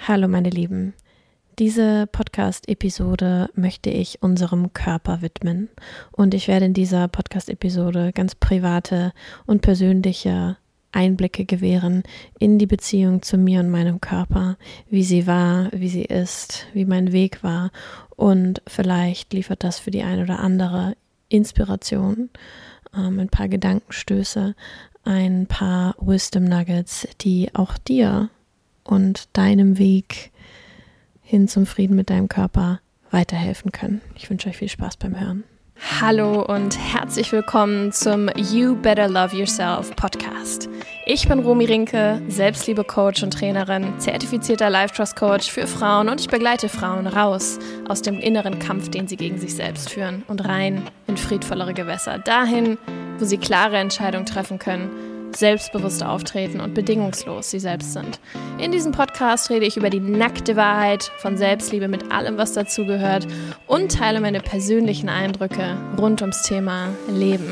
Hallo meine Lieben, diese Podcast-Episode möchte ich unserem Körper widmen und ich werde in dieser Podcast-Episode ganz private und persönliche Einblicke gewähren in die Beziehung zu mir und meinem Körper, wie sie war, wie sie ist, wie mein Weg war und vielleicht liefert das für die eine oder andere Inspiration, ein paar Gedankenstöße, ein paar Wisdom Nuggets, die auch dir und deinem Weg hin zum Frieden mit deinem Körper weiterhelfen können. Ich wünsche euch viel Spaß beim Hören. Hallo und herzlich willkommen zum You Better Love Yourself Podcast. Ich bin Romy Rinke, Selbstliebe-Coach und Trainerin, zertifizierter Life-Trust-Coach für Frauen und ich begleite Frauen raus aus dem inneren Kampf, den sie gegen sich selbst führen und rein in friedvollere Gewässer, dahin, wo sie klare Entscheidungen treffen können, selbstbewusst auftreten und bedingungslos sie selbst sind. In diesem Podcast rede ich über die nackte Wahrheit von Selbstliebe mit allem, was dazugehört und teile meine persönlichen Eindrücke rund ums Thema Leben.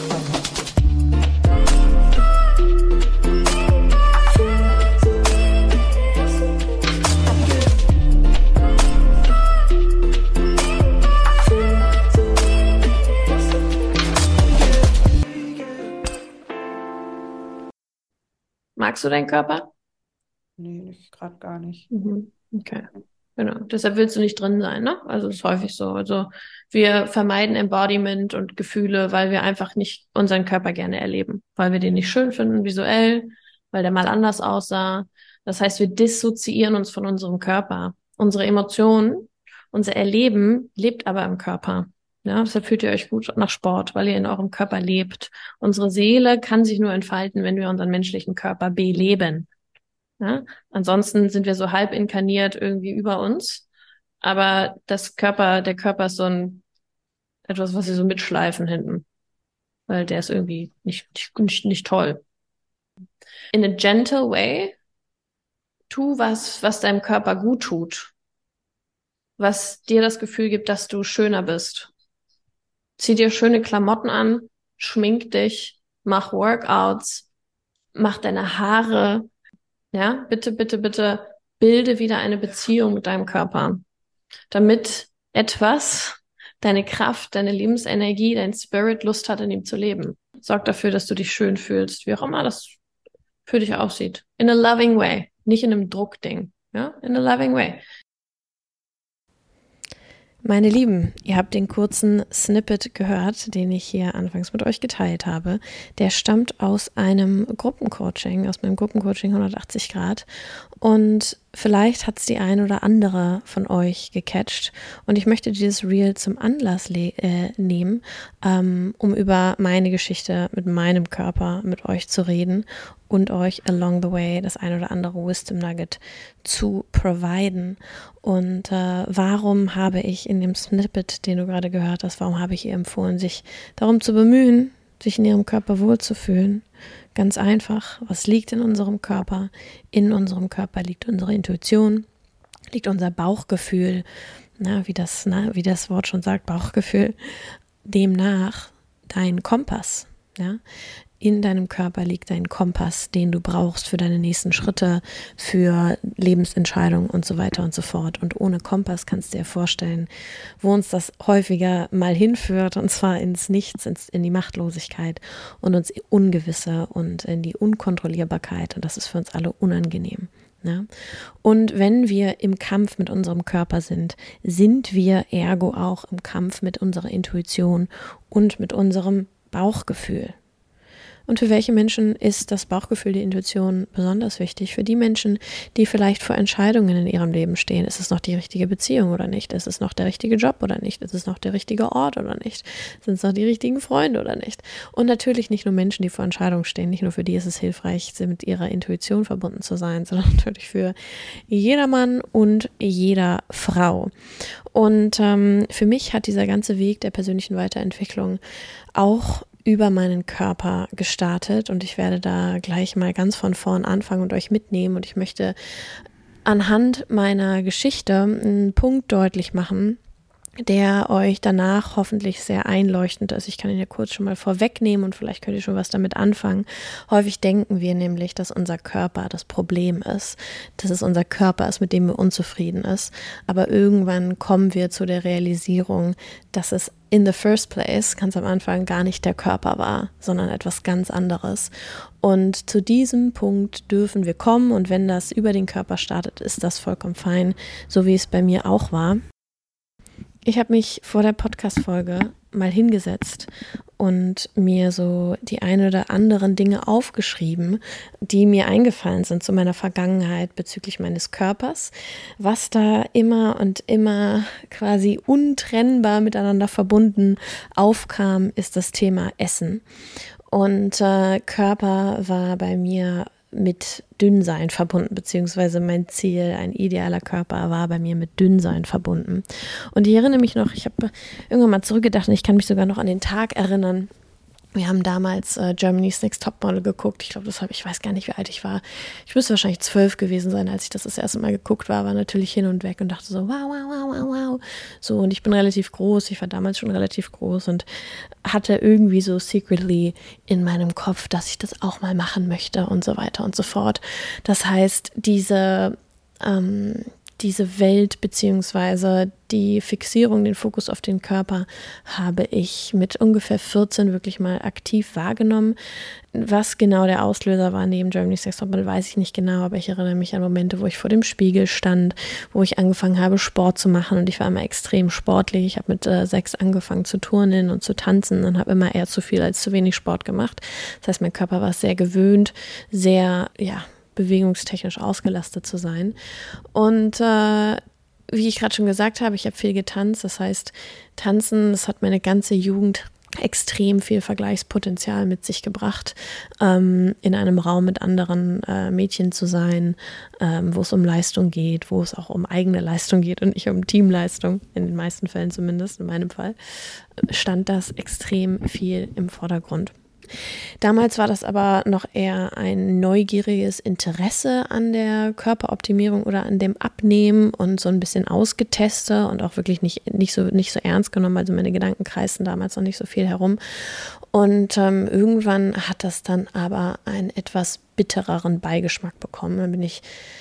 Magst du deinen Körper? Nee, gerade gar nicht. Okay, genau. Deshalb willst du nicht drin sein, ne? Also das ist häufig so. Also wir vermeiden Embodiment und Gefühle, weil wir einfach nicht unseren Körper gerne erleben, weil wir den nicht schön finden visuell, weil der mal anders aussah. Das heißt, wir dissoziieren uns von unserem Körper. Unsere Emotionen, unser Erleben lebt aber im Körper. Ja, deshalb fühlt ihr euch gut nach Sport, weil ihr in eurem Körper lebt. Unsere Seele kann sich nur entfalten, wenn wir unseren menschlichen Körper beleben. Ja? Ansonsten sind wir so halb inkarniert irgendwie über uns. Aber der Körper ist so etwas, was sie so mitschleifen hinten. Weil der ist irgendwie nicht toll. In a gentle way, tu was deinem Körper gut tut. Was dir das Gefühl gibt, dass du schöner bist. Zieh dir schöne Klamotten an, schmink dich, mach Workouts, mach deine Haare. Ja, bitte, bitte, bitte bilde wieder eine Beziehung mit deinem Körper, damit etwas, deine Kraft, deine Lebensenergie, dein Spirit Lust hat, in ihm zu leben. Sorg dafür, dass du dich schön fühlst, wie auch immer das für dich aussieht. In a loving way, nicht in einem Druckding. Ja, in a loving way. Meine Lieben, ihr habt den kurzen Snippet gehört, den ich hier anfangs mit euch geteilt habe. Der stammt aus einem Gruppencoaching, aus meinem Gruppencoaching 180 Grad. Und vielleicht hat es die ein oder andere von euch gecatcht. Und ich möchte dieses Reel zum Anlass nehmen, um über meine Geschichte mit meinem Körper mit euch zu reden und euch along the way das ein oder andere Wisdom Nugget zu providen. Und warum habe ich in dem Snippet, den du gerade gehört hast, warum habe ich ihr empfohlen, sich darum zu bemühen, sich in ihrem Körper wohlzufühlen? Ganz einfach, was liegt in unserem Körper? In unserem Körper liegt unsere Intuition, liegt unser Bauchgefühl, wie das Wort schon sagt, Bauchgefühl. Demnach dein Kompass, ja? In deinem Körper liegt dein Kompass, den du brauchst für deine nächsten Schritte, für Lebensentscheidungen und so weiter und so fort. Und ohne Kompass kannst du dir vorstellen, wo uns das häufiger mal hinführt, und zwar ins Nichts, in die Machtlosigkeit und ins Ungewisse und in die Unkontrollierbarkeit. Und das ist für uns alle unangenehm. Ja? Und wenn wir im Kampf mit unserem Körper sind wir ergo auch im Kampf mit unserer Intuition und mit unserem Bauchgefühl. Und für welche Menschen ist das Bauchgefühl, die Intuition besonders wichtig? Für die Menschen, die vielleicht vor Entscheidungen in ihrem Leben stehen. Ist es noch die richtige Beziehung oder nicht? Ist es noch der richtige Job oder nicht? Ist es noch der richtige Ort oder nicht? Sind es noch die richtigen Freunde oder nicht? Und natürlich nicht nur Menschen, die vor Entscheidungen stehen. Nicht nur für die ist es hilfreich, mit ihrer Intuition verbunden zu sein, sondern natürlich für jeder Mann und jeder Frau. Und für mich hat dieser ganze Weg der persönlichen Weiterentwicklung auch über meinen Körper gestartet und ich werde da gleich mal ganz von vorn anfangen und euch mitnehmen und ich möchte anhand meiner Geschichte einen Punkt deutlich machen, der euch danach hoffentlich sehr einleuchtend ist. Ich kann ihn ja kurz schon mal vorwegnehmen und vielleicht könnt ihr schon was damit anfangen. Häufig denken wir nämlich, dass unser Körper das Problem ist, dass es unser Körper ist, mit dem wir unzufrieden ist. Aber irgendwann kommen wir zu der Realisierung, dass es in the first place, ganz am Anfang, gar nicht der Körper war, sondern etwas ganz anderes. Und zu diesem Punkt dürfen wir kommen, und wenn das über den Körper startet, ist das vollkommen fein, so wie es bei mir auch war. Ich habe mich vor der Podcast-Folge mal hingesetzt und mir so die ein oder anderen Dinge aufgeschrieben, die mir eingefallen sind zu meiner Vergangenheit bezüglich meines Körpers. Was da immer und immer quasi untrennbar miteinander verbunden aufkam, ist das Thema Essen. Und Körper war bei mir mit Dünnsein verbunden, beziehungsweise mein Ziel, ein idealer Körper, war bei mir mit Dünnsein verbunden. Und ich erinnere mich noch, ich habe irgendwann mal zurückgedacht und ich kann mich sogar noch an den Tag erinnern. Wir haben damals Germany's Next Topmodel geguckt. Ich glaube, ich weiß gar nicht, wie alt ich war. Ich müsste wahrscheinlich 12 gewesen sein, als ich das erste Mal geguckt war natürlich hin und weg und dachte so, wow, wow, wow, wow, wow. So, und ich bin relativ groß. Ich war damals schon relativ groß und hatte irgendwie so secretly in meinem Kopf, dass ich das auch mal machen möchte und so weiter und so fort. Das heißt, diese Welt beziehungsweise die Fixierung, den Fokus auf den Körper habe ich mit ungefähr 14 wirklich mal aktiv wahrgenommen. Was genau der Auslöser war neben Germany's Next Topmodel, weiß ich nicht genau, aber ich erinnere mich an Momente, wo ich vor dem Spiegel stand, wo ich angefangen habe, Sport zu machen, und ich war immer extrem sportlich. Ich habe mit 6 angefangen zu turnen und zu tanzen und habe immer eher zu viel als zu wenig Sport gemacht. Das heißt, mein Körper war sehr gewöhnt, sehr, bewegungstechnisch ausgelastet zu sein. Und wie ich gerade schon gesagt habe, ich habe viel getanzt. Das heißt, Tanzen, das hat meine ganze Jugend extrem viel Vergleichspotenzial mit sich gebracht, in einem Raum mit anderen Mädchen zu sein, wo es um Leistung geht, wo es auch um eigene Leistung geht und nicht um Teamleistung, in den meisten Fällen zumindest, in meinem Fall, stand das extrem viel im Vordergrund. Damals war das aber noch eher ein neugieriges Interesse an der Körperoptimierung oder an dem Abnehmen und so ein bisschen ausgetestet und auch wirklich nicht so ernst genommen. Also meine Gedanken kreisten damals noch nicht so viel herum. Und irgendwann hat das dann aber einen etwas bittereren Beigeschmack bekommen. Dann bin ich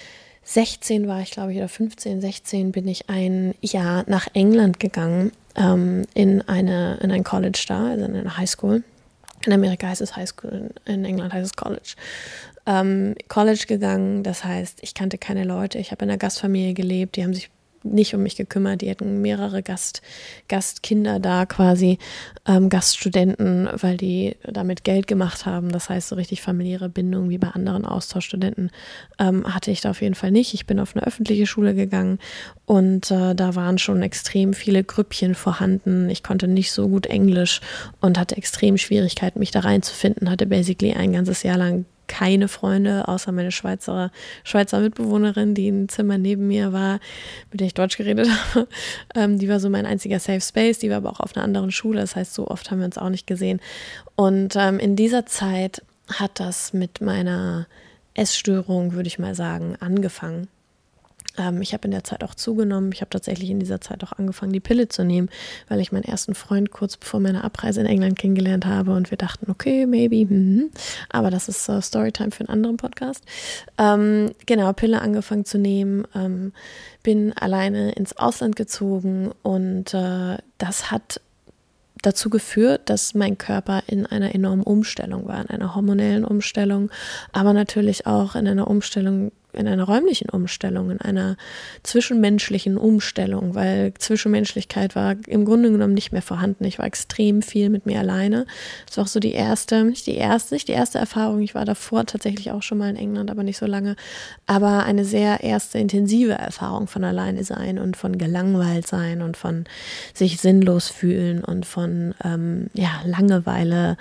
16 war ich, glaube ich, oder 15, 16, bin ich ein Jahr nach England gegangen, in ein College da, also in eine Highschool. In Amerika heißt es High School, in England heißt es College. College gegangen, das heißt, ich kannte keine Leute. Ich habe in einer Gastfamilie gelebt, die haben sich nicht um mich gekümmert. Die hatten mehrere Gastkinder da quasi, Gaststudenten, weil die damit Geld gemacht haben. Das heißt, so richtig familiäre Bindung wie bei anderen Austauschstudenten hatte ich da auf jeden Fall nicht. Ich bin auf eine öffentliche Schule gegangen und da waren schon extrem viele Grüppchen vorhanden. Ich konnte nicht so gut Englisch und hatte extrem Schwierigkeiten, mich da reinzufinden. Hatte basically ein ganzes Jahr lang keine Freunde, außer meine Schweizer Mitbewohnerin, die im Zimmer neben mir war, mit der ich Deutsch geredet habe. Die war so mein einziger Safe Space, die war aber auch auf einer anderen Schule, das heißt, so oft haben wir uns auch nicht gesehen. Und in dieser Zeit hat das mit meiner Essstörung, würde ich mal sagen, angefangen. Ich habe in der Zeit auch zugenommen. Ich habe tatsächlich in dieser Zeit auch angefangen, die Pille zu nehmen, weil ich meinen ersten Freund kurz bevor meiner Abreise in England kennengelernt habe und wir dachten, okay, maybe, aber das ist Storytime für einen anderen Podcast. Genau, Pille angefangen zu nehmen, bin alleine ins Ausland gezogen und das hat dazu geführt, dass mein Körper in einer enormen Umstellung war, in einer hormonellen Umstellung, aber natürlich auch in einer Umstellung, in einer räumlichen Umstellung, in einer zwischenmenschlichen Umstellung, weil Zwischenmenschlichkeit war im Grunde genommen nicht mehr vorhanden. Ich war extrem viel mit mir alleine. Das war auch so nicht die erste Erfahrung. Ich war davor tatsächlich auch schon mal in England, aber nicht so lange. Aber eine sehr erste intensive Erfahrung von alleine sein und von gelangweilt sein und von sich sinnlos fühlen und von Langeweile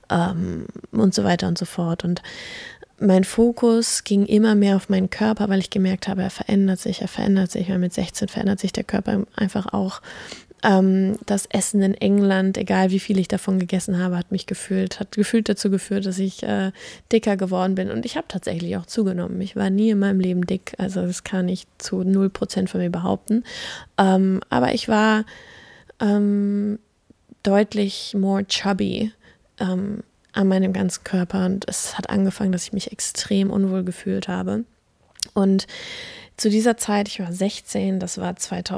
und so weiter und so fort. Und mein Fokus ging immer mehr auf meinen Körper, weil ich gemerkt habe, er verändert sich, weil mit 16 verändert sich der Körper einfach auch. Das Essen in England, egal wie viel ich davon gegessen habe, hat gefühlt dazu geführt, dass ich dicker geworden bin. Und ich habe tatsächlich auch zugenommen. Ich war nie in meinem Leben dick, also das kann ich zu 0% von mir behaupten. Aber ich war deutlich more chubby an meinem ganzen Körper und es hat angefangen, dass ich mich extrem unwohl gefühlt habe. Und zu dieser Zeit, ich war 16, das war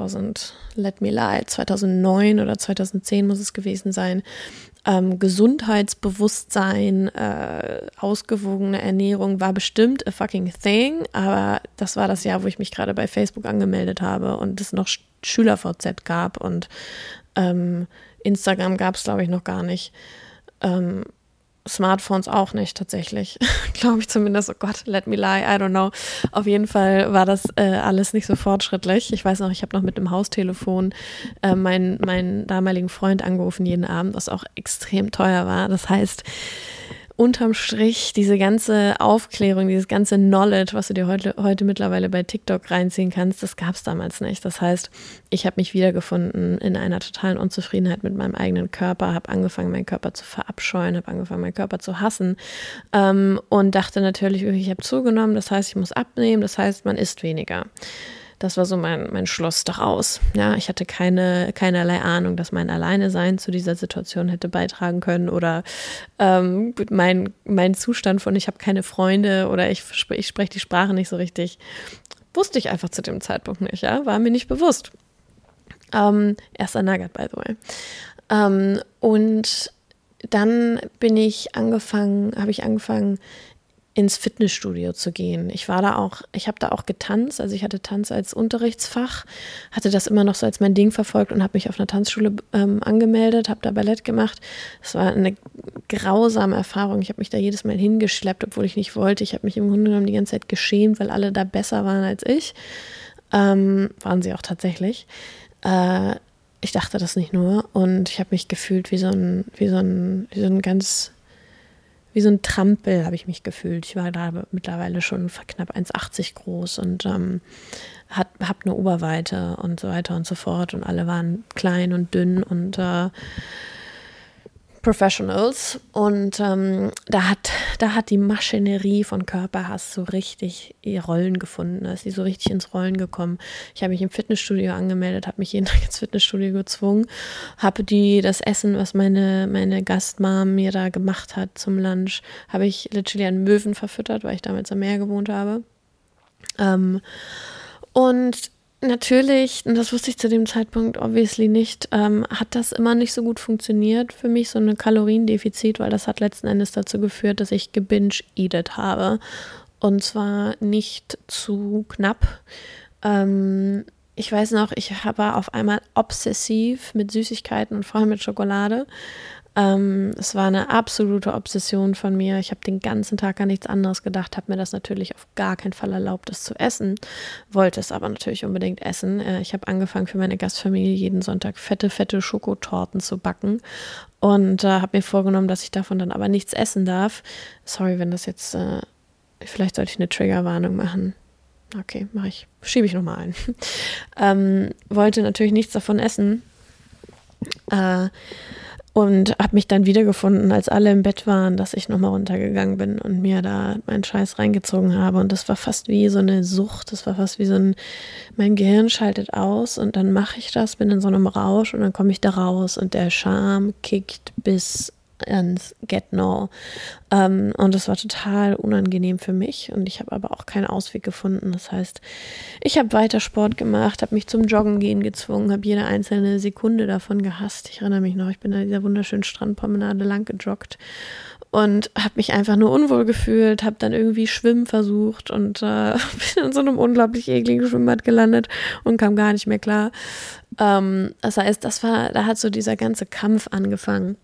2009 oder 2010 muss es gewesen sein, Gesundheitsbewusstsein, ausgewogene Ernährung war bestimmt a fucking thing, aber das war das Jahr, wo ich mich gerade bei Facebook angemeldet habe und es noch SchülerVZ gab und Instagram gab es, glaube ich, noch gar nicht. Smartphones auch nicht tatsächlich, glaube ich zumindest. Oh Gott, let me lie, I don't know. Auf jeden Fall war das alles nicht so fortschrittlich. Ich weiß noch, ich habe noch mit dem Haustelefon meinen damaligen Freund angerufen jeden Abend, was auch extrem teuer war. Das heißt, unterm Strich diese ganze Aufklärung, dieses ganze Knowledge, was du dir heute mittlerweile bei TikTok reinziehen kannst, das gab es damals nicht. Das heißt, ich habe mich wiedergefunden in einer totalen Unzufriedenheit mit meinem eigenen Körper, habe angefangen, meinen Körper zu verabscheuen, habe angefangen, meinen Körper zu hassen und dachte natürlich, ich habe zugenommen, das heißt, ich muss abnehmen, das heißt, man isst weniger. Das war so mein Schluss daraus. Ja, ich hatte keinerlei Ahnung, dass mein Alleinesein zu dieser Situation hätte beitragen können oder mein Zustand von ich habe keine Freunde oder ich spreche die Sprache nicht so richtig, wusste ich einfach zu dem Zeitpunkt nicht. Ja, war mir nicht bewusst. Erst nugget, by the way. Und dann habe ich angefangen ins Fitnessstudio zu gehen. Ich habe da auch getanzt, also ich hatte Tanz als Unterrichtsfach, hatte das immer noch so als mein Ding verfolgt und habe mich auf einer Tanzschule angemeldet, habe da Ballett gemacht. Es war eine grausame Erfahrung. Ich habe mich da jedes Mal hingeschleppt, obwohl ich nicht wollte. Ich habe mich im Grunde genommen die ganze Zeit geschämt, weil alle da besser waren als ich. Waren sie auch tatsächlich. Ich dachte das nicht nur und ich habe mich gefühlt wie so ein Trampel habe ich mich gefühlt. Ich war da mittlerweile schon knapp 1,80 groß und habe eine Oberweite und so weiter und so fort. Und alle waren klein und dünn und Professionals. Und da hat die Maschinerie von Körperhass so richtig ihr Rollen gefunden. Da ist sie so richtig ins Rollen gekommen. Ich habe mich im Fitnessstudio angemeldet, habe mich jeden Tag ins Fitnessstudio gezwungen, habe das Essen, was meine Gastmom mir da gemacht hat zum Lunch, habe ich literally an Möwen verfüttert, weil ich damals am Meer gewohnt habe. Und natürlich, und das wusste ich zu dem Zeitpunkt obviously nicht, hat das immer nicht so gut funktioniert für mich, so ein Kaloriendefizit, weil das hat letzten Endes dazu geführt, dass ich gebinge-eatet habe. Und zwar nicht zu knapp. Ich weiß noch, ich war auf einmal obsessiv mit Süßigkeiten und vor allem mit Schokolade. Es war eine absolute Obsession von mir. Ich habe den ganzen Tag an nichts anderes gedacht, habe mir das natürlich auf gar keinen Fall erlaubt, das zu essen, wollte es aber natürlich unbedingt essen. Ich habe angefangen für meine Gastfamilie jeden Sonntag fette Schokotorten zu backen und habe mir vorgenommen, dass ich davon dann aber nichts essen darf. Sorry, wenn das jetzt, vielleicht sollte ich eine Triggerwarnung machen. Okay, mache ich. Schiebe ich nochmal ein. Wollte natürlich nichts davon essen. Und habe mich dann wiedergefunden, als alle im Bett waren, dass ich nochmal runtergegangen bin und mir da meinen Scheiß reingezogen habe. Und das war fast wie so eine Sucht. Das war fast wie mein Gehirn schaltet aus und dann mache ich das, bin in so einem Rausch und dann komme ich da raus und der Scham kickt bis ans Get-No. Und das war total unangenehm für mich und ich habe aber auch keinen Ausweg gefunden. Das heißt, ich habe weiter Sport gemacht, habe mich zum Joggen gehen gezwungen, habe jede einzelne Sekunde davon gehasst. Ich erinnere mich noch, ich bin an dieser wunderschönen Strandpromenade lang gejoggt und habe mich einfach nur unwohl gefühlt, habe dann irgendwie schwimmen versucht und bin in so einem unglaublich ekligen Schwimmbad gelandet und kam gar nicht mehr klar. Das heißt, da hat so dieser ganze Kampf angefangen.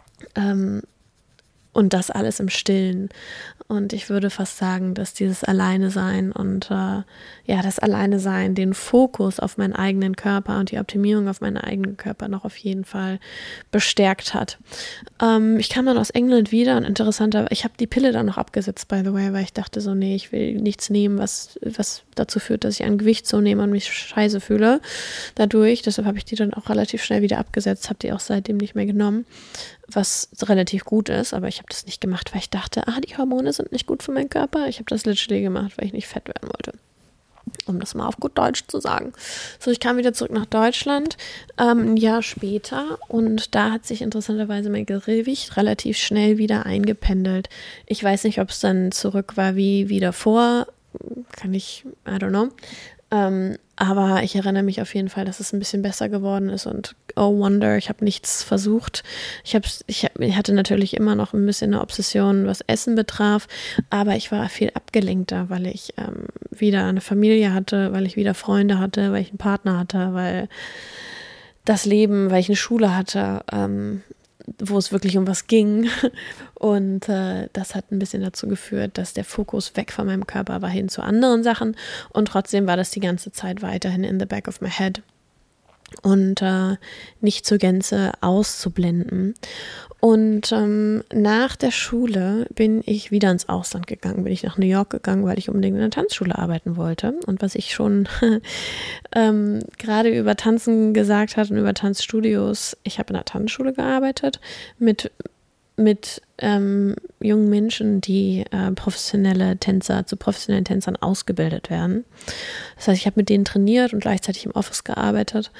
Und das alles im Stillen. Und ich würde fast sagen, dass dieses Alleine-Sein und das Alleine-Sein den Fokus auf meinen eigenen Körper und die Optimierung auf meinen eigenen Körper noch auf jeden Fall bestärkt hat. Ich kam dann aus England wieder und ich habe die Pille dann noch abgesetzt, by the way, weil ich dachte so, nee, ich will nichts nehmen, was dazu führt, dass ich an Gewicht zunehme und mich scheiße fühle dadurch. Deshalb habe ich die dann auch relativ schnell wieder abgesetzt, habe die auch seitdem nicht mehr genommen, was relativ gut ist, aber ich habe das nicht gemacht, weil ich dachte, die Hormone sind nicht gut für meinen Körper. Ich habe das literally gemacht, weil ich nicht fett werden wollte. um das mal auf gut Deutsch zu sagen. So, ich kam wieder zurück nach Deutschland, ein Jahr später, und da hat sich interessanterweise mein Gewicht relativ schnell wieder eingependelt. Ich weiß nicht, ob es dann zurück war wie davor, I don't know. Aber ich erinnere mich auf jeden Fall, dass es ein bisschen besser geworden ist, und oh wonder, ich habe nichts versucht. Ich hatte natürlich immer noch ein bisschen eine Obsession, was Essen betraf, aber ich war viel abgelenkter, weil ich wieder eine Familie hatte, weil ich wieder Freunde hatte, weil ich einen Partner hatte, weil ich eine Schule hatte, wo es wirklich um was ging. Und das hat ein bisschen dazu geführt, dass der Fokus weg von meinem Körper war hin zu anderen Sachen. Und trotzdem war das die ganze Zeit weiterhin in the back of my head. Und nicht zur Gänze auszublenden. Und nach der Schule bin ich wieder ins Ausland gegangen, bin ich nach New York gegangen, weil ich unbedingt in einer Tanzschule arbeiten wollte. Und was ich schon gerade über Tanzen gesagt hatte und über Tanzstudios, ich habe in einer Tanzschule gearbeitet mit jungen Menschen, die zu professionellen Tänzern ausgebildet werden. Das heißt, ich habe mit denen trainiert und gleichzeitig im Office gearbeitet.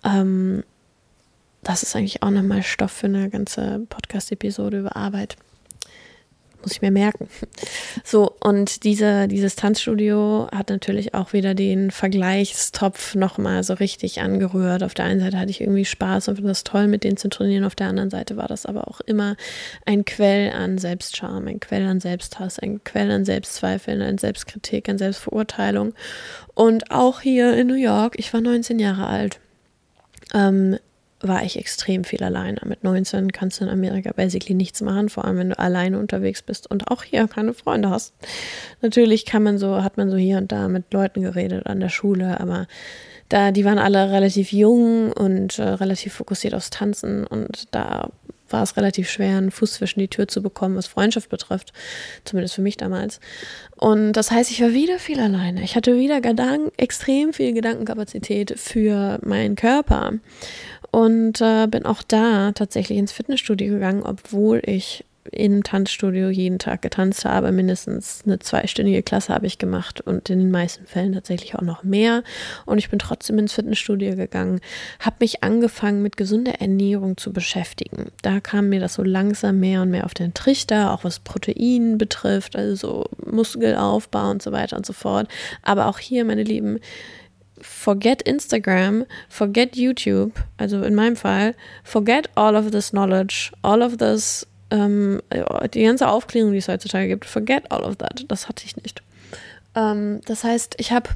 Das ist eigentlich auch nochmal Stoff für eine ganze Podcast-Episode über Arbeit. Muss ich mir merken. So, und dieses Tanzstudio hat natürlich auch wieder den Vergleichstopf nochmal so richtig angerührt. Auf der einen Seite hatte ich irgendwie Spaß und fand das toll, mit denen zu trainieren. Auf der anderen Seite war das aber auch immer ein Quell an Selbstscham, ein Quell an Selbsthass, ein Quell an Selbstzweifeln, an Selbstkritik, an Selbstverurteilung. Und auch hier in New York, ich war 19 Jahre alt, war ich extrem viel alleine. Mit 19 kannst du in Amerika basically nichts machen, vor allem wenn du alleine unterwegs bist und auch hier keine Freunde hast. Natürlich hat man so hier und da mit Leuten geredet an der Schule, aber die waren alle relativ jung und relativ fokussiert aufs Tanzen, und da war es relativ schwer, einen Fuß zwischen die Tür zu bekommen, was Freundschaft betrifft, zumindest für mich damals. Und das heißt, ich war wieder viel alleine. Ich hatte wieder extrem viel Gedankenkapazität für meinen Körper. Und bin auch da tatsächlich ins Fitnessstudio gegangen, obwohl ich im Tanzstudio jeden Tag getanzt habe. Mindestens eine 2-stündige Klasse habe ich gemacht und in den meisten Fällen tatsächlich auch noch mehr. Und ich bin trotzdem ins Fitnessstudio gegangen, habe mich angefangen mit gesunder Ernährung zu beschäftigen. Da kam mir das so langsam mehr und mehr auf den Trichter, auch was Protein betrifft, also so Muskelaufbau und so weiter und so fort. Aber auch hier, meine Lieben, forget Instagram, forget YouTube, also in meinem Fall, forget all of this knowledge, all of this, die ganze Aufklärung, die es heutzutage gibt, forget all of that, das hatte ich nicht. Das heißt, ich habe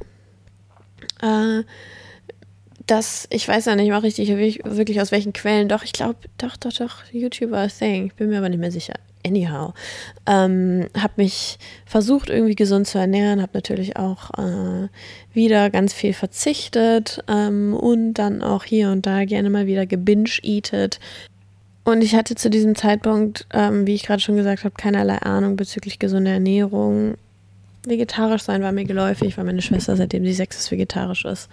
ich weiß ja nicht mal richtig, wirklich aus welchen Quellen, ich glaube, doch, YouTube war a thing, ich bin mir aber nicht mehr sicher. Anyhow, habe mich versucht, irgendwie gesund zu ernähren, habe natürlich auch wieder ganz viel verzichtet und dann auch hier und da gerne mal wieder gebinge-eatet. Und ich hatte zu diesem Zeitpunkt, wie ich gerade schon gesagt habe, keinerlei Ahnung bezüglich gesunder Ernährung. Vegetarisch sein war mir geläufig, weil meine Schwester, seitdem sie 6 ist, vegetarisch ist.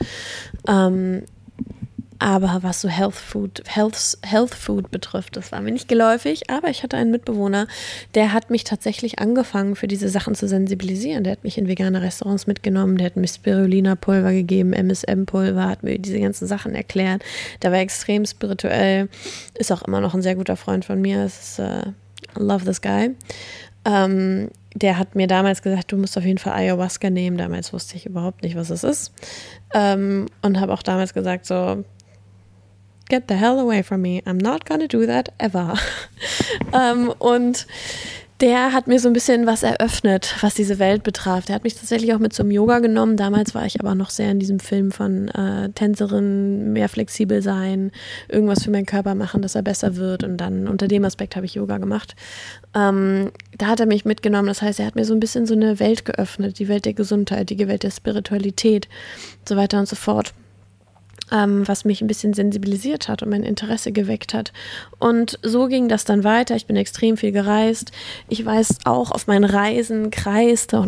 Aber was so Health Food betrifft, das war mir nicht geläufig. Aber ich hatte einen Mitbewohner, der hat mich tatsächlich angefangen, für diese Sachen zu sensibilisieren. Der hat mich in vegane Restaurants mitgenommen, der hat mir Spirulina-Pulver gegeben, MSM-Pulver, hat mir diese ganzen Sachen erklärt. Der war extrem spirituell, ist auch immer noch ein sehr guter Freund von mir. I love this guy. Der hat mir damals gesagt, du musst auf jeden Fall Ayahuasca nehmen. Damals wusste ich überhaupt nicht, was es ist. Und habe auch damals gesagt, so, get the hell away from me. I'm not gonna do that ever. Und der hat mir so ein bisschen was eröffnet, was diese Welt betraf. Der hat mich tatsächlich auch mit zum Yoga genommen. Damals war ich aber noch sehr in diesem Film von Tänzerin, mehr flexibel sein, irgendwas für meinen Körper machen, dass er besser wird. Und dann unter dem Aspekt habe ich Yoga gemacht. Da hat er mich mitgenommen. Das heißt, er hat mir so ein bisschen so eine Welt geöffnet, die Welt der Gesundheit, die Welt der Spiritualität und so weiter und so fort. Was mich ein bisschen sensibilisiert hat und mein Interesse geweckt hat. Und so ging das dann weiter. Ich bin extrem viel gereist. Ich weiß auch, auf meinen Reisen kreiste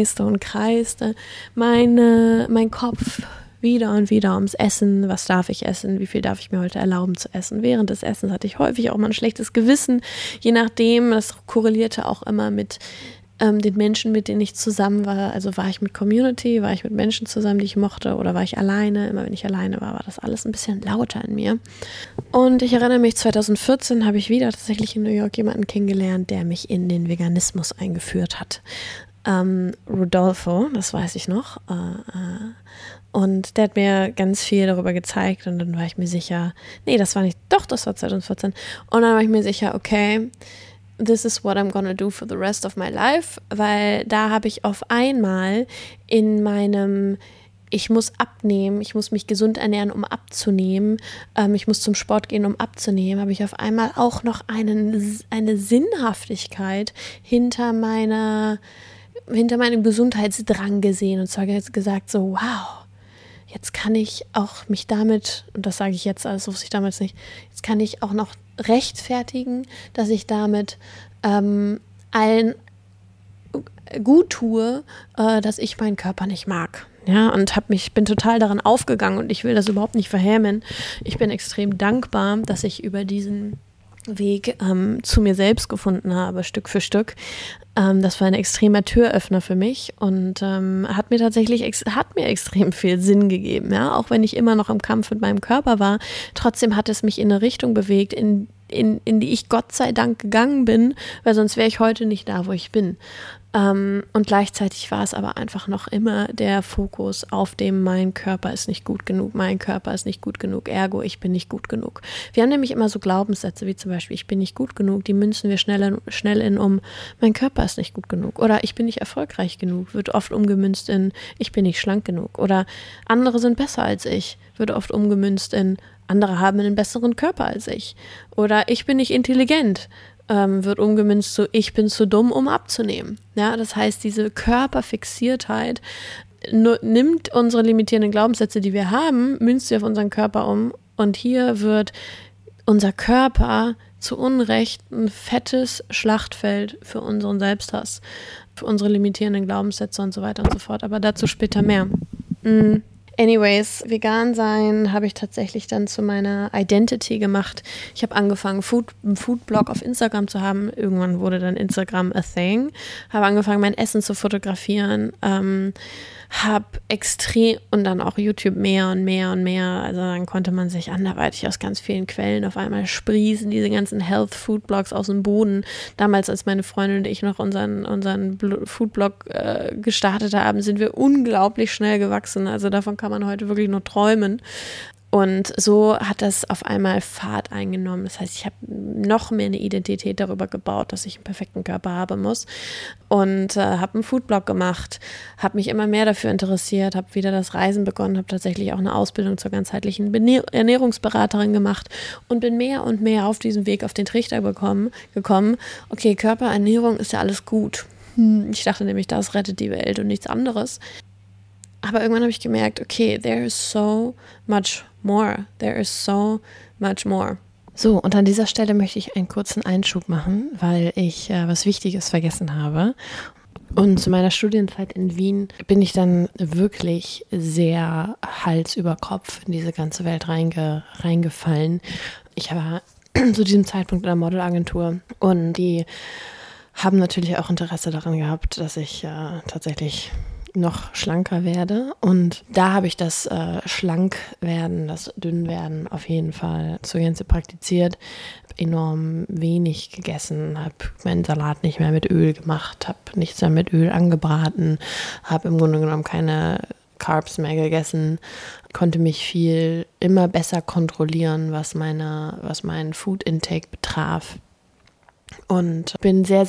mein Kopf wieder und wieder ums Essen. Was darf ich essen? Wie viel darf ich mir heute erlauben zu essen? Während des Essens hatte ich häufig auch mal ein schlechtes Gewissen. Je nachdem, das korrelierte auch immer mit den Menschen, mit denen ich zusammen war. Also war ich mit Community, war ich mit Menschen zusammen, die ich mochte, oder war ich alleine? Immer wenn ich alleine war, war das alles ein bisschen lauter in mir. Und ich erinnere mich, 2014 habe ich wieder tatsächlich in New York jemanden kennengelernt, der mich in den Veganismus eingeführt hat. Rodolfo, das weiß ich noch. Und der hat mir ganz viel darüber gezeigt und dann war ich mir sicher, nee, das war 2014. Und dann war ich mir sicher, okay, this is what I'm gonna do for the rest of my life, weil da habe ich auf einmal in meinem, ich muss abnehmen, ich muss mich gesund ernähren, um abzunehmen, ich muss zum Sport gehen, um abzunehmen, habe ich auf einmal auch noch eine Sinnhaftigkeit hinter meinem Gesundheitsdrang gesehen und zwar gesagt so, wow, jetzt kann ich auch mich damit, und das sage ich jetzt, alles wusste ich damals nicht, jetzt kann ich auch noch rechtfertigen, dass ich damit allen gut tue, dass ich meinen Körper nicht mag. Ja, und bin total daran aufgegangen und ich will das überhaupt nicht verhämen. Ich bin extrem dankbar, dass ich über diesen Weg zu mir selbst gefunden habe, Stück für Stück. Das war ein extremer Türöffner für mich und hat mir extrem viel Sinn gegeben. Ja? Auch wenn ich immer noch im Kampf mit meinem Körper war, trotzdem hat es mich in eine Richtung bewegt, in die ich Gott sei Dank gegangen bin, weil sonst wäre ich heute nicht da, wo ich bin. Und gleichzeitig war es aber einfach noch immer der Fokus auf dem, mein Körper ist nicht gut genug, mein Körper ist nicht gut genug, ergo, ich bin nicht gut genug. Wir haben nämlich immer so Glaubenssätze wie zum Beispiel, ich bin nicht gut genug, die münzen wir schnell in mein Körper ist nicht gut genug oder ich bin nicht erfolgreich genug, wird oft umgemünzt in, ich bin nicht schlank genug oder andere sind besser als ich, wird oft umgemünzt in, andere haben einen besseren Körper als ich oder ich bin nicht intelligent, wird umgemünzt zu, ich bin zu dumm, um abzunehmen. Ja, das heißt, diese Körperfixiertheit nimmt unsere limitierenden Glaubenssätze, die wir haben, münzt sie auf unseren Körper um und hier wird unser Körper zu Unrecht ein fettes Schlachtfeld für unseren Selbsthass, für unsere limitierenden Glaubenssätze und so weiter und so fort. Aber dazu später mehr. Anyways, vegan sein habe ich tatsächlich dann zu meiner Identity gemacht. Ich habe angefangen, einen Foodblog auf Instagram zu haben. Irgendwann wurde dann Instagram a thing. Habe angefangen, mein Essen zu fotografieren. Habe extrem und dann auch YouTube mehr und mehr und mehr. Also dann konnte man sich anderweitig aus ganz vielen Quellen auf einmal sprießen, diese ganzen Health-Food-Blogs aus dem Boden. Damals, als meine Freundin und ich noch unseren Food-Blog gestartet haben, sind wir unglaublich schnell gewachsen. Also davon kann man heute wirklich nur träumen. Und so hat das auf einmal Fahrt eingenommen. Das heißt, ich habe noch mehr eine Identität darüber gebaut, dass ich einen perfekten Körper haben muss. Und habe einen Foodblog gemacht, habe mich immer mehr dafür interessiert, habe wieder das Reisen begonnen, habe tatsächlich auch eine Ausbildung zur ganzheitlichen Ernährungsberaterin gemacht und bin mehr und mehr auf diesem Weg auf den Trichter gekommen. Okay, Körperernährung ist ja alles gut. Ich dachte nämlich, das rettet die Welt und nichts anderes. Aber irgendwann habe ich gemerkt, okay, there is so much more. There is so much more. So, und an dieser Stelle möchte ich einen kurzen Einschub machen, weil ich was Wichtiges vergessen habe. Und zu meiner Studienzeit in Wien bin ich dann wirklich sehr Hals über Kopf in diese ganze Welt reingefallen. Ich war zu diesem Zeitpunkt in einer Modelagentur und die haben natürlich auch Interesse daran gehabt, dass ich tatsächlich noch schlanker werde und da habe ich das Schlankwerden, das Dünnwerden auf jeden Fall zur Gänze praktiziert, habe enorm wenig gegessen, habe meinen Salat nicht mehr mit Öl gemacht, habe nichts mehr mit Öl angebraten, habe im Grunde genommen keine Carbs mehr gegessen, konnte mich viel immer besser kontrollieren, was meinen Food Intake betraf. Und bin sehr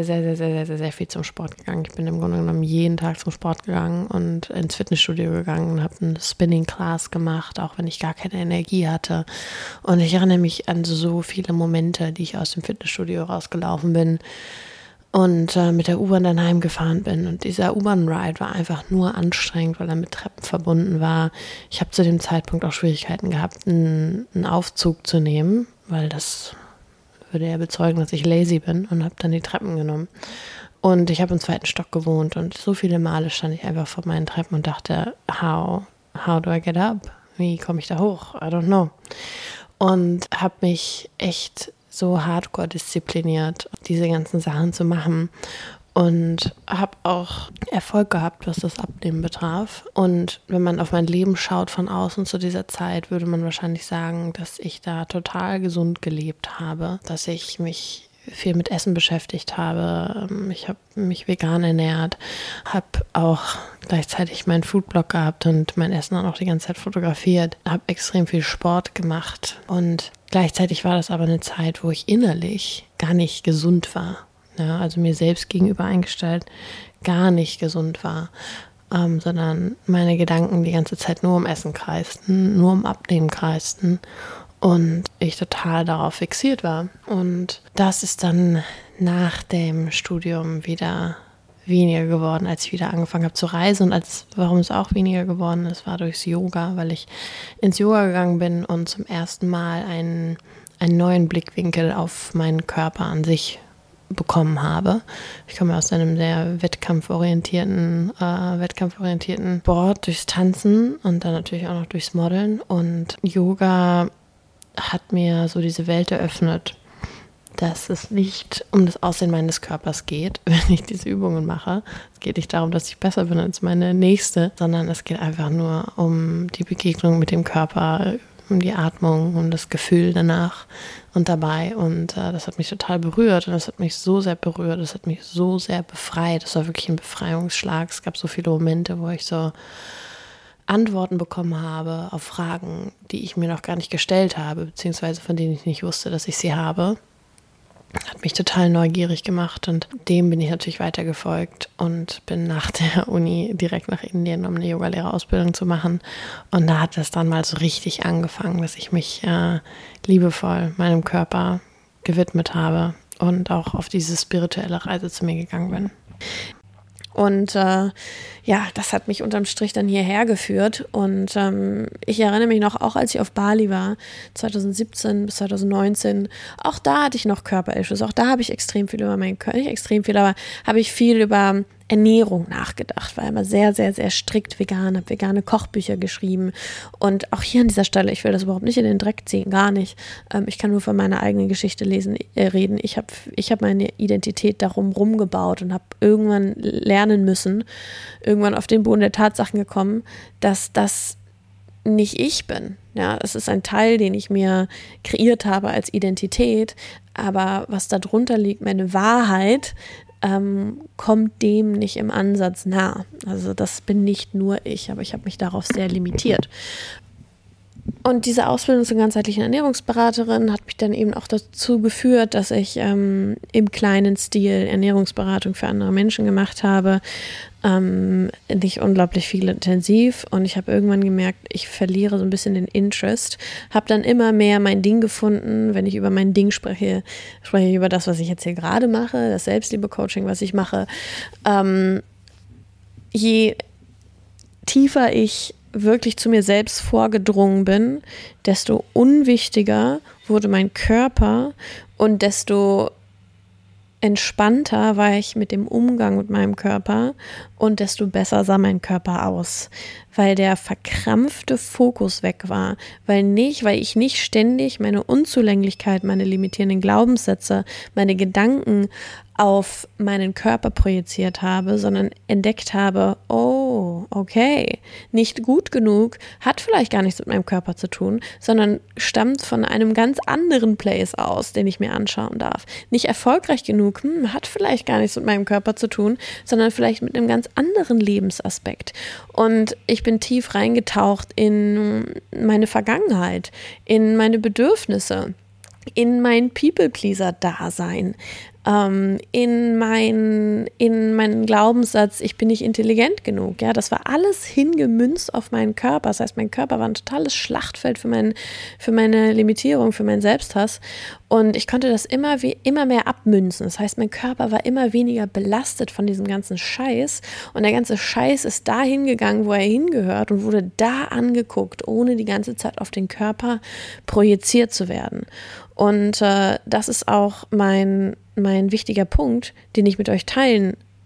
viel zum Sport gegangen. Ich bin im Grunde genommen jeden Tag zum Sport gegangen und ins Fitnessstudio gegangen und habe eine Spinning Class gemacht, auch wenn ich gar keine Energie hatte. Und ich erinnere mich an so viele Momente, die ich aus dem Fitnessstudio rausgelaufen bin und mit der U-Bahn dann heimgefahren bin. Und dieser U-Bahn-Ride war einfach nur anstrengend, weil er mit Treppen verbunden war. Ich habe zu dem Zeitpunkt auch Schwierigkeiten gehabt, einen Aufzug zu nehmen, weil das würde ja bezeugen, dass ich lazy bin und habe dann die Treppen genommen. Und ich habe im 2. Stock gewohnt und so viele Male stand ich einfach vor meinen Treppen und dachte, how do I get up? Wie komme ich da hoch? I don't know. Und habe mich echt so hardcore diszipliniert, diese ganzen Sachen zu machen. und habe auch Erfolg gehabt, was das Abnehmen betraf. Und wenn man auf mein Leben schaut von außen zu dieser Zeit, würde man wahrscheinlich sagen, dass ich da total gesund gelebt habe, dass ich mich viel mit Essen beschäftigt habe. Ich habe mich vegan ernährt, habe auch gleichzeitig meinen Foodblog gehabt und mein Essen dann auch die ganze Zeit fotografiert, habe extrem viel Sport gemacht und gleichzeitig war das aber eine Zeit, wo ich innerlich gar nicht gesund war. Ja, also mir selbst gegenüber eingestellt gar nicht gesund war, sondern meine Gedanken die ganze Zeit nur um Essen kreisten, nur um Abnehmen kreisten. Und ich total darauf fixiert war. Und das ist dann nach dem Studium wieder weniger geworden, als ich wieder angefangen habe zu reisen. Und warum es auch weniger geworden ist, war durchs Yoga, weil ich ins Yoga gegangen bin und zum ersten Mal einen neuen Blickwinkel auf meinen Körper an sich bekommen habe. Ich komme aus einem sehr wettkampforientierten Sport, durchs Tanzen und dann natürlich auch noch durchs Modeln. Und Yoga hat mir so diese Welt eröffnet, dass es nicht um das Aussehen meines Körpers geht, wenn ich diese Übungen mache. Es geht nicht darum, dass ich besser bin als meine Nächste, sondern es geht einfach nur um die Begegnung mit dem Körper, um die Atmung, um das Gefühl danach und dabei. Und das hat mich total berührt und das hat mich so sehr berührt, das hat mich so sehr befreit. Das war wirklich ein Befreiungsschlag. Es gab so viele Momente, wo ich so Antworten bekommen habe auf Fragen, die ich mir noch gar nicht gestellt habe, beziehungsweise von denen ich nicht wusste, dass ich sie habe. Hat mich total neugierig gemacht und dem bin ich natürlich weitergefolgt und bin nach der Uni direkt nach Indien, um eine Yogalehrerausbildung zu machen. Und da hat es dann mal so richtig angefangen, dass ich mich liebevoll meinem Körper gewidmet habe und auch auf diese spirituelle Reise zu mir gegangen bin. Und das hat mich unterm Strich dann hierher geführt. Und ich erinnere mich noch, auch als ich auf Bali war, 2017 bis 2019, auch da hatte ich noch Körperissues. Auch da habe ich extrem viel über meinen Körper, nicht extrem viel, aber habe ich viel über Ernährung nachgedacht, war immer sehr, sehr, sehr strikt vegan, habe vegane Kochbücher geschrieben und auch hier an dieser Stelle, ich will das überhaupt nicht in den Dreck ziehen, gar nicht. Ich kann nur von meiner eigenen Geschichte reden. Ich hab meine Identität darum rumgebaut und habe irgendwann lernen müssen, irgendwann auf den Boden der Tatsachen gekommen, dass das nicht ich bin. Ja, es ist ein Teil, den ich mir kreiert habe als Identität, aber was darunter liegt, meine Wahrheit, kommt dem nicht im Ansatz nah. Also das bin nicht nur ich, aber ich habe mich darauf sehr limitiert. Und diese Ausbildung zur ganzheitlichen Ernährungsberaterin hat mich dann eben auch dazu geführt, dass ich im kleinen Stil Ernährungsberatung für andere Menschen gemacht habe. Nicht unglaublich viel intensiv und ich habe irgendwann gemerkt, ich verliere so ein bisschen den Interest, habe dann immer mehr mein Ding gefunden. Wenn ich über mein Ding spreche ich über das, was ich jetzt hier gerade mache, das Selbstliebe-Coaching, was ich mache. Je tiefer ich wirklich zu mir selbst vorgedrungen bin, desto unwichtiger wurde mein Körper und desto entspannter war ich mit dem Umgang mit meinem Körper und desto besser sah mein Körper aus, weil der verkrampfte Fokus weg war, weil ich nicht ständig meine Unzulänglichkeit, meine limitierenden Glaubenssätze, meine Gedanken auf meinen Körper projiziert habe, sondern entdeckt habe, oh, okay, nicht gut genug, hat vielleicht gar nichts mit meinem Körper zu tun, sondern stammt von einem ganz anderen Place aus, den ich mir anschauen darf. Nicht erfolgreich genug, hat vielleicht gar nichts mit meinem Körper zu tun, sondern vielleicht mit einem ganz anderen Lebensaspekt. Und ich bin tief reingetaucht in meine Vergangenheit, in meine Bedürfnisse, in mein People-Pleaser-Dasein, in meinen Glaubenssatz, ich bin nicht intelligent genug. Ja, das war alles hingemünzt auf meinen Körper. Das heißt, mein Körper war ein totales Schlachtfeld für meine Limitierung, für meinen Selbsthass. Und ich konnte das immer mehr abmünzen. Das heißt, mein Körper war immer weniger belastet von diesem ganzen Scheiß. Und der ganze Scheiß ist da hingegangen, wo er hingehört und wurde da angeguckt, ohne die ganze Zeit auf den Körper projiziert zu werden. Und das ist auch mein wichtiger Punkt, den ich mit euch teilen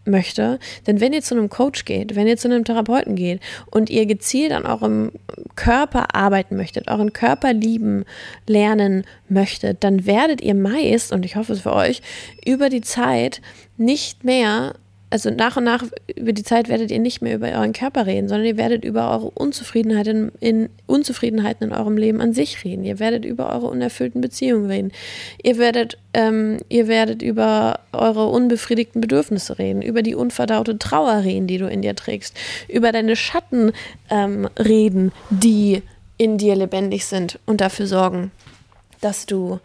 möchte. Denn wenn ihr zu einem Coach geht, wenn ihr zu einem Therapeuten geht und ihr gezielt an eurem Körper arbeiten möchtet, euren Körper lieben, lernen möchtet, dann werdet ihr meist, und ich hoffe es für euch, über die Zeit nicht mehr, also nach und nach über die Zeit werdet ihr nicht mehr über euren Körper reden, sondern ihr werdet über eure Unzufriedenheiten in eurem Leben an sich reden. Ihr werdet über eure unerfüllten Beziehungen reden. Ihr werdet über eure unbefriedigten Bedürfnisse reden, über die unverdaute Trauer reden, die du in dir trägst, über deine Schatten reden, die in dir lebendig sind und dafür sorgen, dass du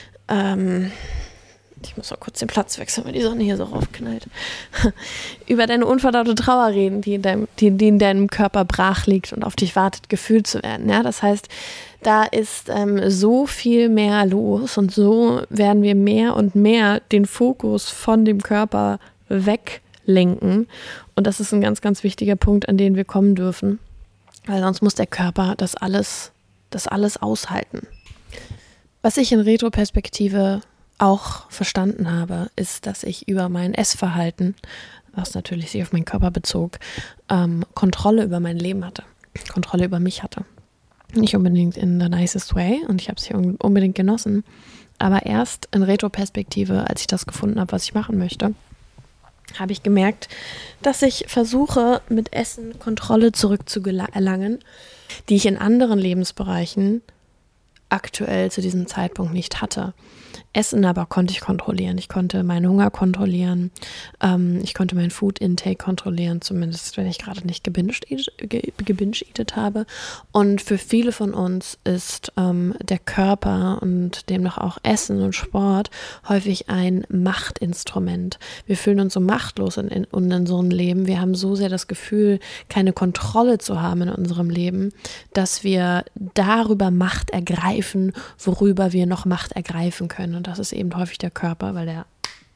ich muss mal kurz den Platz wechseln, weil die Sonne hier so raufknallt. Über deine unverdaute Trauer reden, die in deinem Körper brach liegt und auf dich wartet, gefühlt zu werden. Ja, das heißt, da ist so viel mehr los und so werden wir mehr und mehr den Fokus von dem Körper weglenken. Und das ist ein ganz, ganz wichtiger Punkt, an den wir kommen dürfen, weil sonst muss der Körper das alles aushalten. Was ich in Retroperspektive auch verstanden habe, ist, dass ich über mein Essverhalten, was natürlich sich auf meinen Körper bezog, Kontrolle über mein Leben hatte, Kontrolle über mich hatte. Nicht unbedingt in the nicest way und ich habe es hier unbedingt genossen, aber erst in Retroperspektive, als ich das gefunden habe, was ich machen möchte, habe ich gemerkt, dass ich versuche, mit Essen Kontrolle zurückzuerlangen, die ich in anderen Lebensbereichen aktuell zu diesem Zeitpunkt nicht hatte. Essen aber konnte ich kontrollieren. Ich konnte meinen Hunger kontrollieren. Ich konnte meinen Food Intake kontrollieren, zumindest wenn ich gerade nicht gebinge-eatet habe. Und für viele von uns ist der Körper und demnach auch Essen und Sport häufig ein Machtinstrument. Wir fühlen uns so machtlos in unserem Leben. Wir haben so sehr das Gefühl, keine Kontrolle zu haben in unserem Leben, dass wir darüber Macht ergreifen, worüber wir noch Macht ergreifen können. Und das ist eben häufig der Körper, weil der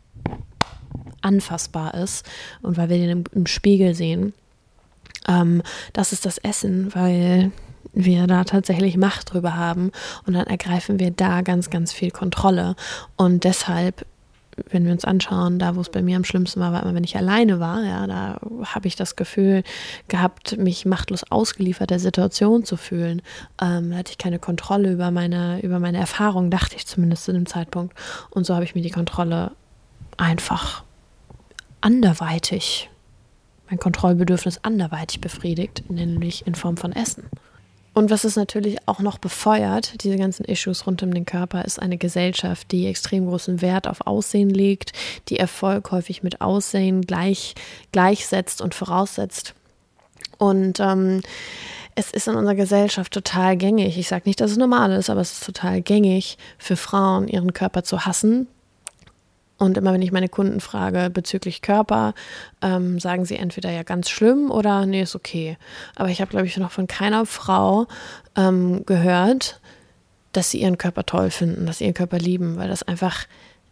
anfassbar ist und weil wir den im Spiegel sehen. Das ist das Essen, weil wir da tatsächlich Macht drüber haben und dann ergreifen wir da ganz, ganz viel Kontrolle. Und deshalb, wenn wir uns anschauen, da wo es bei mir am schlimmsten war immer, wenn ich alleine war, ja, da habe ich das Gefühl gehabt, mich machtlos ausgeliefert der Situation zu fühlen. Da hatte ich keine Kontrolle über meine Erfahrungen, dachte ich zumindest zu dem Zeitpunkt. Und so habe ich mir die Kontrolle einfach mein Kontrollbedürfnis anderweitig befriedigt, nämlich in Form von Essen. Und was es natürlich auch noch befeuert, diese ganzen Issues rund um den Körper, ist eine Gesellschaft, die extrem großen Wert auf Aussehen legt, die Erfolg häufig mit Aussehen gleichsetzt und voraussetzt. Und es ist in unserer Gesellschaft total gängig. Ich sage nicht, dass es normal ist, aber es ist total gängig für Frauen, ihren Körper zu hassen. Und immer wenn ich meine Kunden frage bezüglich Körper, sagen sie entweder ja ganz schlimm oder nee, ist okay. Aber ich habe, glaube ich, noch von keiner Frau gehört, dass sie ihren Körper toll finden, dass sie ihren Körper lieben, weil das einfach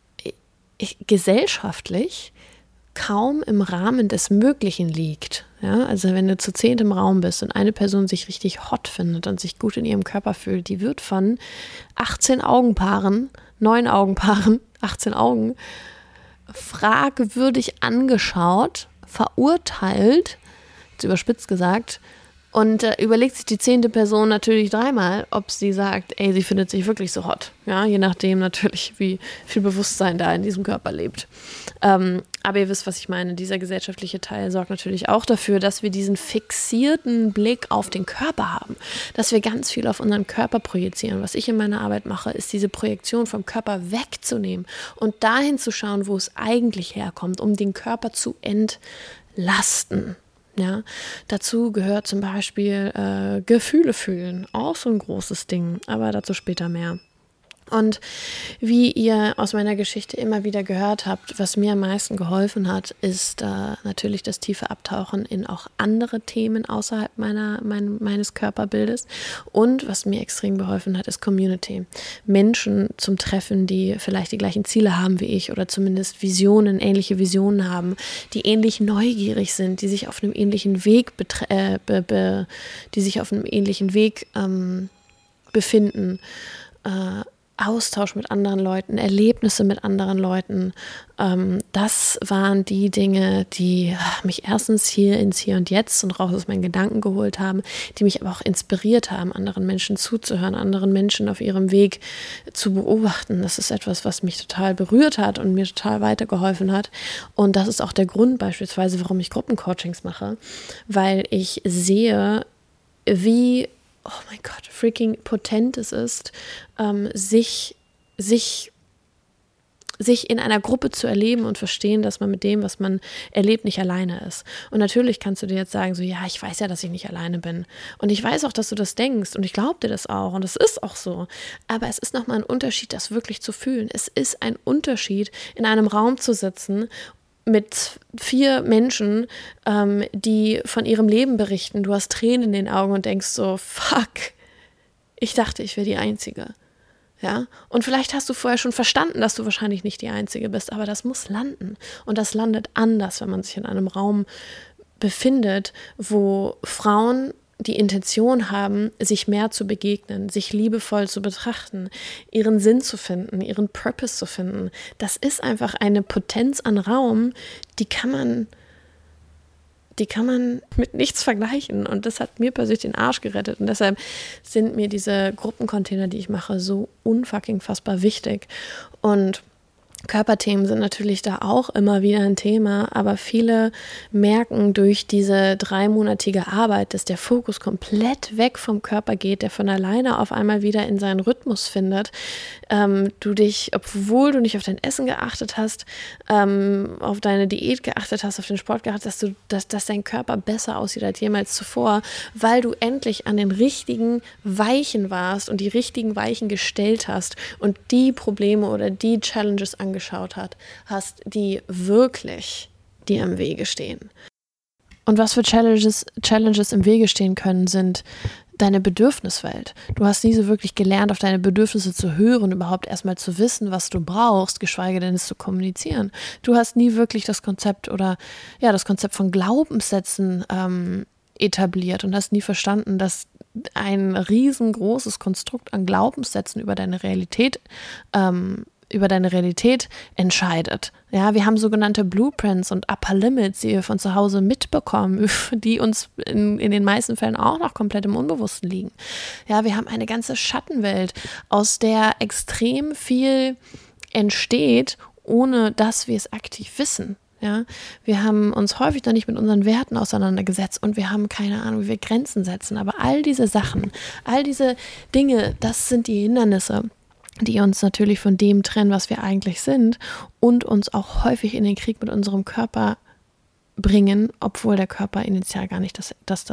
gesellschaftlich kaum im Rahmen des Möglichen liegt. Ja, also wenn du zu 10 im Raum bist und eine Person sich richtig hot findet und sich gut in ihrem Körper fühlt, die wird von 18 Augenpaaren, 9 Augenpaaren, 18 Augen, fragwürdig angeschaut, verurteilt, jetzt überspitzt gesagt, und überlegt sich die 10. Person natürlich 3-mal, ob sie sagt, ey, sie findet sich wirklich so hot. Ja, je nachdem natürlich, wie viel Bewusstsein da in diesem Körper lebt. Aber ihr wisst, was ich meine. Dieser gesellschaftliche Teil sorgt natürlich auch dafür, dass wir diesen fixierten Blick auf den Körper haben. Dass wir ganz viel auf unseren Körper projizieren. Was ich in meiner Arbeit mache, ist diese Projektion vom Körper wegzunehmen und dahin zu schauen, wo es eigentlich herkommt, um den Körper zu entlasten. Ja, dazu gehört zum Beispiel Gefühle fühlen, auch so ein großes Ding, aber dazu später mehr. Und wie ihr aus meiner Geschichte immer wieder gehört habt, was mir am meisten geholfen hat, ist natürlich das tiefe Abtauchen in auch andere Themen außerhalb meines Körperbildes. Und was mir extrem geholfen hat, ist Community. Menschen zum Treffen, die vielleicht die gleichen Ziele haben wie ich oder zumindest ähnliche Visionen haben, die ähnlich neugierig sind, die sich auf einem ähnlichen Weg befinden. Austausch mit anderen Leuten, Erlebnisse mit anderen Leuten, das waren die Dinge, die mich erstens hier ins Hier und Jetzt und raus aus meinen Gedanken geholt haben, die mich aber auch inspiriert haben, anderen Menschen zuzuhören, anderen Menschen auf ihrem Weg zu beobachten. Das ist etwas, was mich total berührt hat und mir total weitergeholfen hat. Und das ist auch der Grund beispielsweise, warum ich Gruppencoachings mache, weil ich sehe, wie, oh mein Gott, freaking potent es ist, sich in einer Gruppe zu erleben und verstehen, dass man mit dem, was man erlebt, nicht alleine ist. Und natürlich kannst du dir jetzt sagen, so, ja, ich weiß ja, dass ich nicht alleine bin. Und ich weiß auch, dass du das denkst und ich glaube dir das auch und es ist auch so. Aber es ist nochmal ein Unterschied, das wirklich zu fühlen. Es ist ein Unterschied, in einem Raum zu sitzen mit 4 Menschen, die von ihrem Leben berichten. Du hast Tränen in den Augen und denkst so, fuck, ich dachte, ich wäre die Einzige. Ja, und vielleicht hast du vorher schon verstanden, dass du wahrscheinlich nicht die Einzige bist, aber das muss landen. Und das landet anders, wenn man sich in einem Raum befindet, wo Frauen die Intention haben, sich mehr zu begegnen, sich liebevoll zu betrachten, ihren Sinn zu finden, ihren Purpose zu finden. Das ist einfach eine Potenz an Raum, die kann man mit nichts vergleichen. Und das hat mir persönlich den Arsch gerettet. Und deshalb sind mir diese Gruppencontainer, die ich mache, so unfucking fassbar wichtig. Und Körperthemen sind natürlich da auch immer wieder ein Thema, aber viele merken durch diese 3-monatige Arbeit, dass der Fokus komplett weg vom Körper geht, der von alleine auf einmal wieder in seinen Rhythmus findet. Du dich, obwohl du nicht auf dein Essen geachtet hast, auf deine Diät geachtet hast, auf den Sport geachtet hast, dass dein Körper besser aussieht als jemals zuvor, weil du endlich an den richtigen Weichen warst und die richtigen Weichen gestellt hast und die Probleme oder die Challenges angeschaut hast, die wirklich dir im Wege stehen. Und was für Challenges im Wege stehen können, sind deine Bedürfniswelt. Du hast nie so wirklich gelernt, auf deine Bedürfnisse zu hören, überhaupt erstmal zu wissen, was du brauchst, geschweige denn es zu kommunizieren. Du hast nie wirklich das Konzept von Glaubenssätzen etabliert und hast nie verstanden, dass ein riesengroßes Konstrukt an Glaubenssätzen über deine Realität entscheidet. Ja, wir haben sogenannte Blueprints und Upper Limits, die wir von zu Hause mitbekommen, die uns in den meisten Fällen auch noch komplett im Unbewussten liegen. Ja, wir haben eine ganze Schattenwelt, aus der extrem viel entsteht, ohne dass wir es aktiv wissen. Ja, wir haben uns häufig noch nicht mit unseren Werten auseinandergesetzt und wir haben keine Ahnung, wie wir Grenzen setzen. Aber all diese Sachen, all diese Dinge, das sind die Hindernisse, die uns natürlich von dem trennen, was wir eigentlich sind und uns auch häufig in den Krieg mit unserem Körper bringen, obwohl der Körper initial gar nicht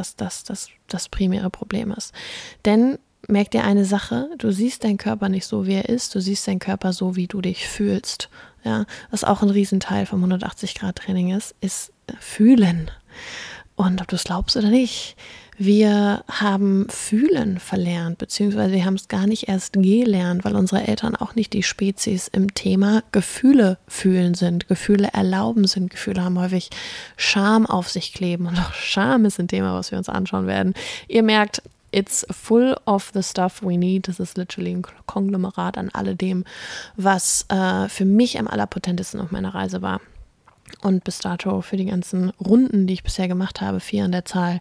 das primäre Problem ist. Denn merk dir eine Sache, du siehst deinen Körper nicht so, wie er ist, du siehst deinen Körper so, wie du dich fühlst. Ja, was auch ein Riesenteil vom 180-Grad-Training ist fühlen. Und ob du es glaubst oder nicht, wir haben Fühlen verlernt, beziehungsweise wir haben es gar nicht erst gelernt, weil unsere Eltern auch nicht die Spezies im Thema Gefühle fühlen sind, Gefühle erlauben sind. Gefühle haben häufig Scham auf sich kleben und auch Scham ist ein Thema, was wir uns anschauen werden. Ihr merkt, it's full of the stuff we need. Das ist literally ein Konglomerat an alledem, was für mich am allerpotentesten auf meiner Reise war. Und bis dato für die ganzen Runden, die ich bisher gemacht habe, 4 an der Zahl,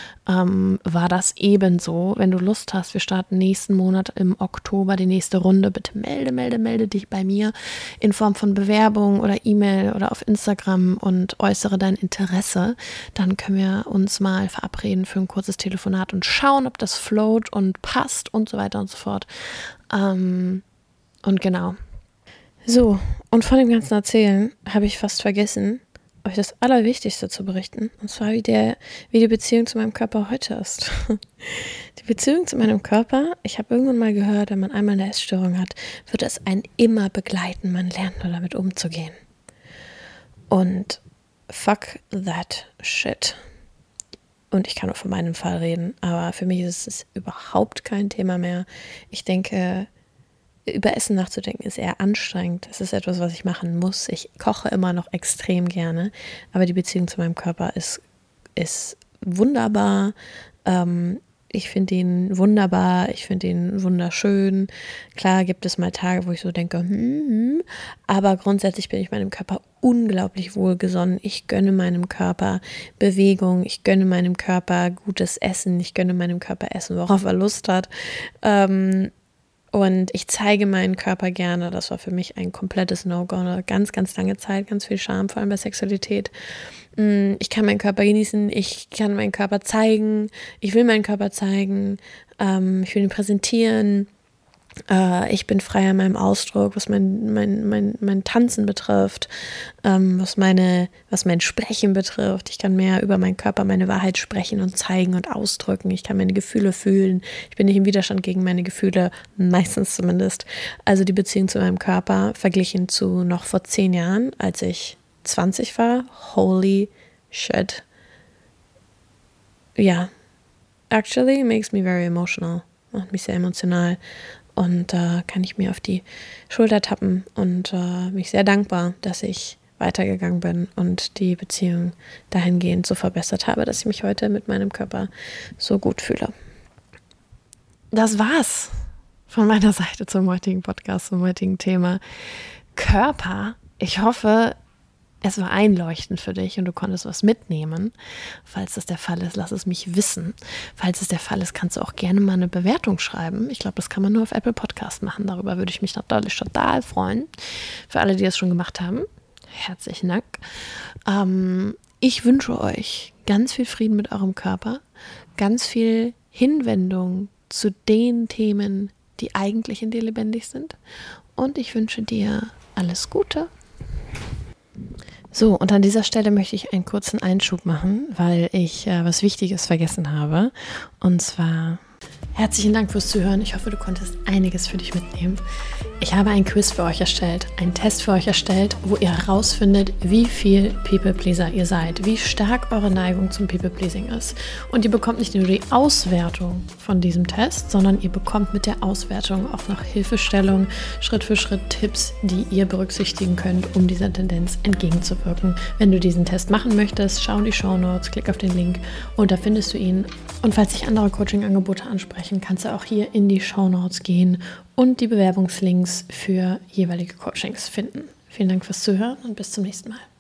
war das ebenso. Wenn du Lust hast, wir starten nächsten Monat im Oktober die nächste Runde. Bitte melde dich bei mir in Form von Bewerbung oder E-Mail oder auf Instagram und äußere dein Interesse. Dann können wir uns mal verabreden für ein kurzes Telefonat und schauen, ob das float und passt und so weiter und so fort. Und genau. So, und von dem ganzen Erzählen habe ich fast vergessen, euch das Allerwichtigste zu berichten. Und zwar, wie die Beziehung zu meinem Körper heute ist. Die Beziehung zu meinem Körper, ich habe irgendwann mal gehört, wenn man einmal eine Essstörung hat, wird es einen immer begleiten. Man lernt nur damit umzugehen. Und fuck that shit. Und ich kann nur von meinem Fall reden, aber für mich ist es überhaupt kein Thema mehr. Ich denke, über Essen nachzudenken ist eher anstrengend. Es ist etwas, was ich machen muss. Ich koche immer noch extrem gerne, aber die Beziehung zu meinem Körper ist wunderbar. Ich finde ihn wunderbar, ich finde ihn wunderschön. Klar gibt es mal Tage, wo ich so denke, aber grundsätzlich bin ich meinem Körper unglaublich wohlgesonnen. Ich gönne meinem Körper Bewegung, ich gönne meinem Körper gutes Essen, ich gönne meinem Körper Essen, worauf er Lust hat. Und ich zeige meinen Körper gerne. Das war für mich ein komplettes No-Go, eine ganz, ganz lange Zeit, ganz viel Scham, vor allem bei Sexualität. Ich kann meinen Körper genießen, ich kann meinen Körper zeigen, ich will meinen Körper zeigen, ich will ihn präsentieren. Ich bin frei in meinem Ausdruck, was mein Tanzen betrifft, was mein Sprechen betrifft. Ich kann mehr über meinen Körper, meine Wahrheit sprechen und zeigen und ausdrücken. Ich kann meine Gefühle fühlen. Ich bin nicht im Widerstand gegen meine Gefühle, meistens zumindest. Also die Beziehung zu meinem Körper verglichen zu noch vor 10 Jahren, als ich 20 war. Holy shit. Ja, actually makes me very emotional. Macht mich sehr emotional. Und kann ich mir auf die Schulter tappen und mich sehr dankbar, dass ich weitergegangen bin und die Beziehung dahingehend so verbessert habe, dass ich mich heute mit meinem Körper so gut fühle. Das war's von meiner Seite zum heutigen Podcast, zum heutigen Thema Körper. Ich hoffe, es war einleuchtend für dich und du konntest was mitnehmen. Falls das der Fall ist, lass es mich wissen. Falls es der Fall ist, kannst du auch gerne mal eine Bewertung schreiben. Ich glaube, das kann man nur auf Apple Podcast machen. Darüber würde ich mich natürlich total freuen. Für alle, die das schon gemacht haben, herzlichen Dank. Ich wünsche euch ganz viel Frieden mit eurem Körper, ganz viel Hinwendung zu den Themen, die eigentlich in dir lebendig sind. Und ich wünsche dir alles Gute. So, und an dieser Stelle möchte ich einen kurzen Einschub machen, weil ich was Wichtiges vergessen habe. Und zwar herzlichen Dank fürs Zuhören. Ich hoffe, du konntest einiges für dich mitnehmen. Ich habe ein Quiz für euch erstellt, einen Test für euch erstellt, wo ihr herausfindet, wie viel People-Pleaser ihr seid, wie stark eure Neigung zum People-Pleasing ist. Und ihr bekommt nicht nur die Auswertung von diesem Test, sondern ihr bekommt mit der Auswertung auch noch Hilfestellung, Schritt für Schritt Tipps, die ihr berücksichtigen könnt, um dieser Tendenz entgegenzuwirken. Wenn du diesen Test machen möchtest, schau in die Shownotes, klick auf den Link und da findest du ihn. Und falls dich andere Coaching-Angebote ansprechen, kannst du auch hier in die Shownotes gehen und die Bewerbungslinks für jeweilige Coachings finden. Vielen Dank fürs Zuhören und bis zum nächsten Mal.